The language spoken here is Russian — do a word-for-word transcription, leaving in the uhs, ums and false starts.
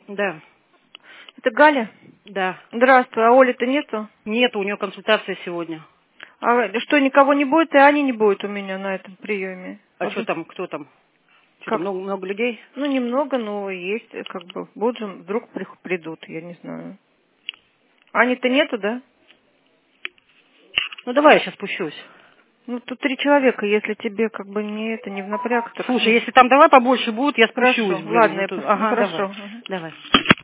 Да. Это Галя? Да. Здравствуй, а Оли-то нету? Нет, у нее консультация сегодня. А что, никого не будет, и Ани не будет у меня на этом приеме? А Вот что там, кто там? Что как? там, много, много людей? Ну, немного, но есть, как бы, будут же, вдруг при- придут, я не знаю. Ани-то нету, да? Ну давай я сейчас спущусь. Ну, тут три человека, если тебе как бы не это, не в напряг, так... Слушай, если там давай побольше будет, я спущусь, Хорошо, блин. ладно, Ну, я... тут- пос- ну, Ага, давай. хорошо. Мгм. Давай.